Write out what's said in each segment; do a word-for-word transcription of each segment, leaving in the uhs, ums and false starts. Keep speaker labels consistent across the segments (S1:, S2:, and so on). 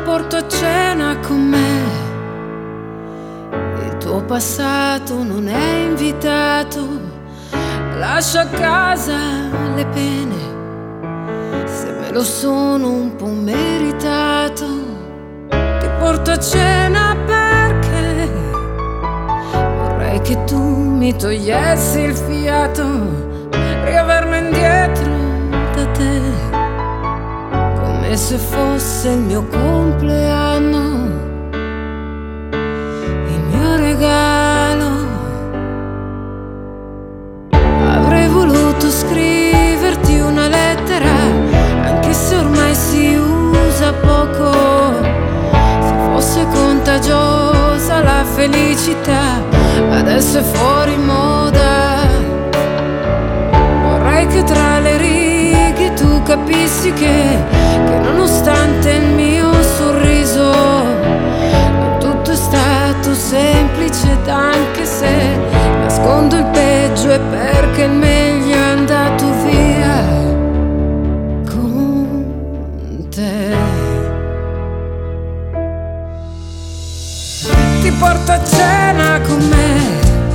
S1: porto a cena con me. Il tuo passato non è invitato, lascia a casa le pene, se me lo sono un po' meritato. Ti porto a cena perché vorrei che tu mi togliessi il fiato, riaverlo indietro da te, come se fosse il mio compleanno, il mio regalo. Avrei voluto scriverti una lettera, anche se ormai si usa poco, se fosse contagiosa la felicità, adesso è fuori moda. Vorrei che tra le righe tu capissi che, che nonostante il mio sorriso non tutto è stato semplice, ed anche se nascondo il peggio è perché il meglio è andato via con te. Ti porto a cena con me,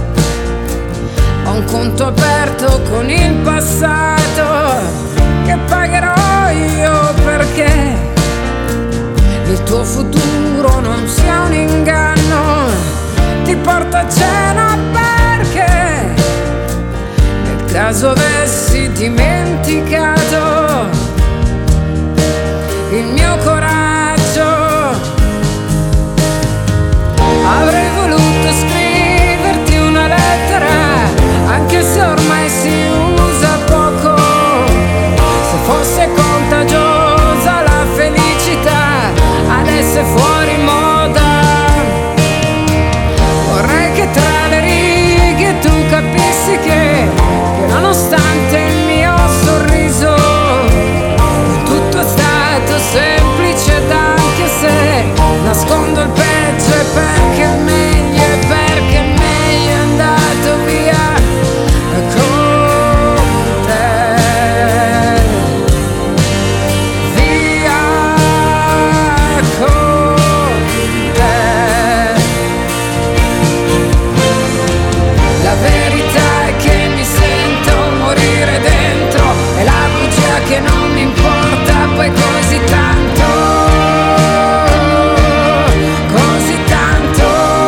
S1: ho un conto aperto con il passato che pagherò io, perché il tuo futuro non sia un inganno. Ti porto a cena perché nel caso avessi dimenticato il mio coraggio, avrei voluto scriverti una lettera, anche se ormai si usa poco, se fosse contagiosa la felicità, adesso è fuori moda. Vorrei che tra le righe tu capissi che, che nonostante il mio sorriso tutto è stato semplice, ed anche se nascondo il peggio è perché il meglio è perché il meglio è andato via con te, via con te. La verità è che mi sento morire dentro, è la bugia che non mi importa poi così tanto, così tanto.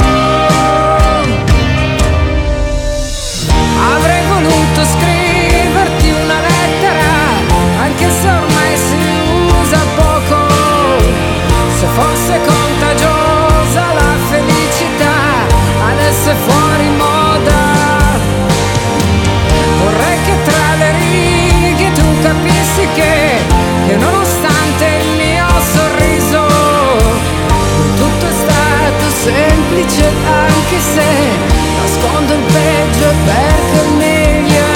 S1: Avrei voluto scriverti una lettera, anche se ormai si usa poco, se fosse contagiosa la felicità, adesso è fuori moda. Vorrei che tra le righe tu capissi che, che nonostante il mio sorriso tutto è stato semplice, anche se nascondo il peggio è perché il meglio